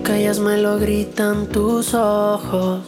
callas me lo gritan tus ojos.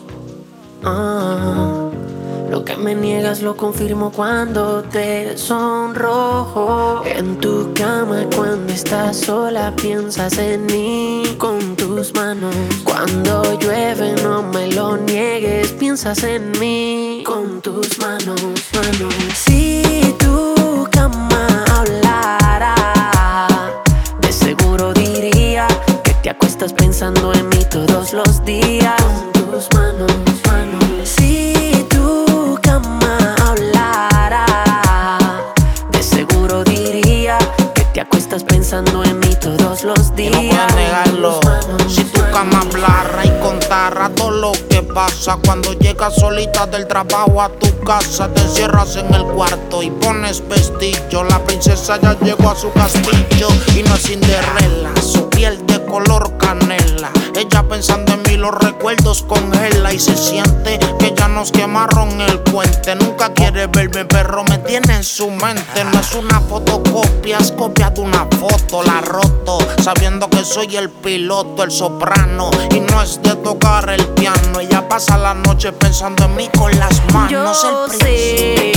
Lo que me niegas lo confirmo cuando te sonrojo. En tu cama cuando estás sola piensas en mí con tus manos. Cuando llueve no me lo niegues, piensas en mí con tus manos, manos. Si tu cama hablara, de seguro diría que te acuestas pensando en mí todos los días. Con tus manos, manos. Si tu cama hablara, de seguro diría que te acuestas pensando en mí todos los días. Y no puedes negarlo. Si tu cama hablara y contara todo lo que pasa cuando llegas solita del trabajo a tu casa, te encierras en el cuarto y pones vestillo. La princesa ya llegó a su castillo y no es Cinderella, su piel de color canela. Ella pensando en mí los recuerdos congela y se siente que ya nos quemaron el puente. Nunca quiere verme, pero me tiene en su mente. No es una fotocopia, es copia de una foto. La roto, sabiendo que soy el piloto, el soprano, y no es de tocar el piano. Ella pasa la noche pensando en mí con las manos. Yo sé,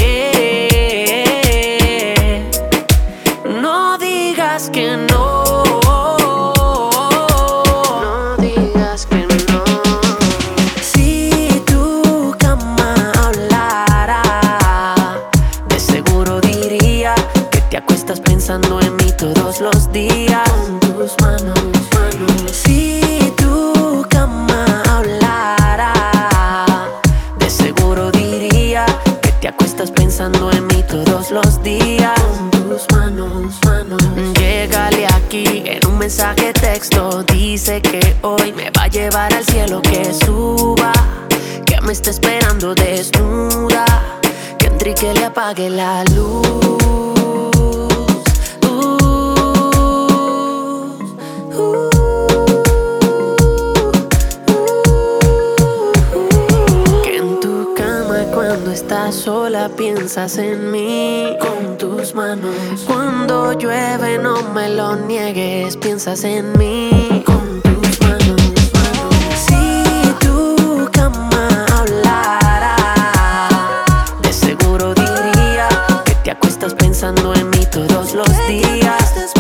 no digas que no. No digas que no. Si tu cama hablara, de seguro diría que te acuestas pensando en mí todos los días. Con tus manos, manos. Si tu cama hablara, de seguro diría que te acuestas pensando en mí todos los días. Con tus manos, manos. Llégale aquí en un mensaje texto. Dice que hoy me va a llevar al cielo, que suba, que me está esperando desnuda, que entre y que le apague la luz. Que en tu cama cuando estás sola piensas en mí con tus manos. Cuando llueve no me lo niegues, piensas en mí con tus manos, manos. Si tu cama hablara, de seguro diría que te acuestas pensando en mí todos los días.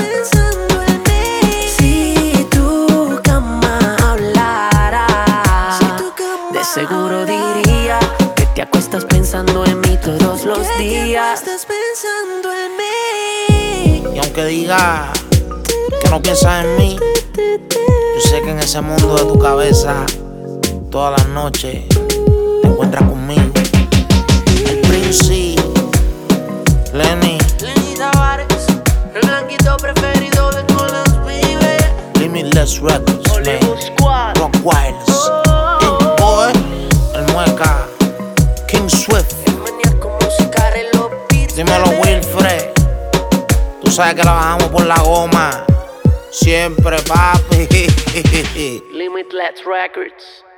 Si tu cama hablara, de seguro diría que te acuestas pensando en mí todos los días. Estás pensando en mí. Y aunque diga que no piensas en mí, yo sé que en ese mundo de tu cabeza todas las noches te encuentras conmigo. El Prince, Lenny Tavares, el blanquito preferido de todos los pibes. Limitless Records, Hollywood Squad, Rock Wireless, Ink Boy, el Mueca, King Swift. el maníaco musical en los beats. Dímelo Wilfred, tú sabes que la bajamos por la goma, siempre papi. Limitless Records.